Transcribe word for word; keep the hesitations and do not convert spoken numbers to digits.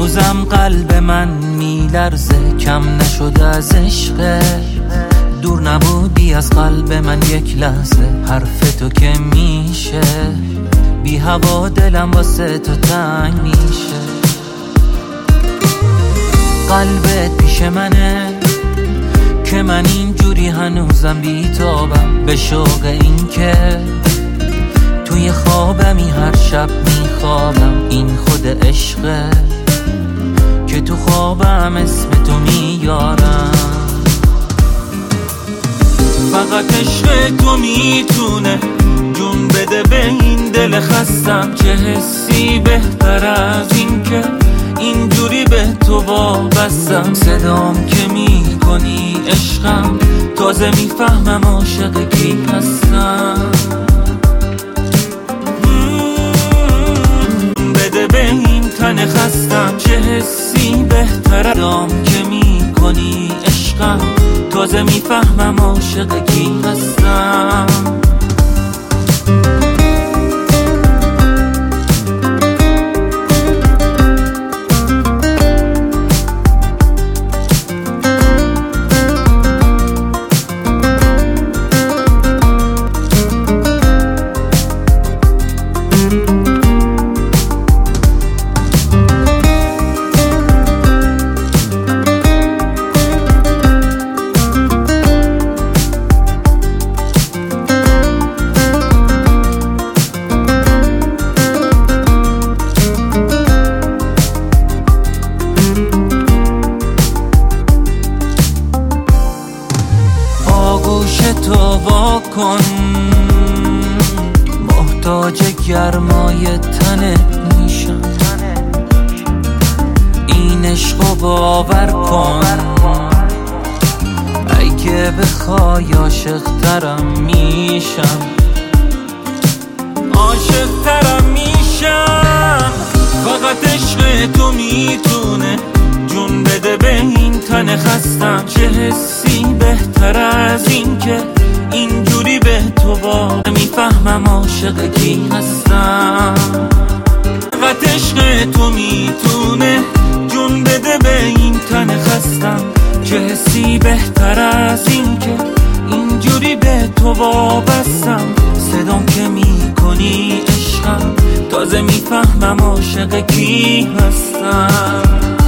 هنوزم قلب من میلرزه، کم نشده از عشق. دور نبودی از قلب من یک لحظه، حرف تو که میشه بی هوا دلم واسه تو تنگ میشه. قلبت پیش منه که من اینجوری هنوزم بیتابم، به شوق این که توی خوابمی هر شب میخوابم. این خود عشقه که تو خوابم اسم تو میارم. فقط عشق تو میتونه جون بده به این دل خستم. چه حسی بهتر از این که اینجوری به تو وابستم. صدام که میکنی عشقم، تازه میفهمم عاشق کی هستم. بده به این تن خستم، چه حسی بهتر از دام که میکنی عشقم، تازه میفهمم عاشق کی هستم. تو وا کن، محتاج گرمای تنت میشم. این عشقو باور کن، اگه بخوای عاشق ترم میشم. عاشق ترم میشم. فقط عشق تو میتونه جون بده به این تن خستم. چه حسی بهتر از این که اینجوری به تو با میفهمم عاشق کی هستم. فقط عشق تو میتونه جون بده به این تن خستم. چه حسی بهتر از این که اینجوری به تو وابستم. صدام که میکنی عشقم، تازه میفهمم عاشق کی هستم.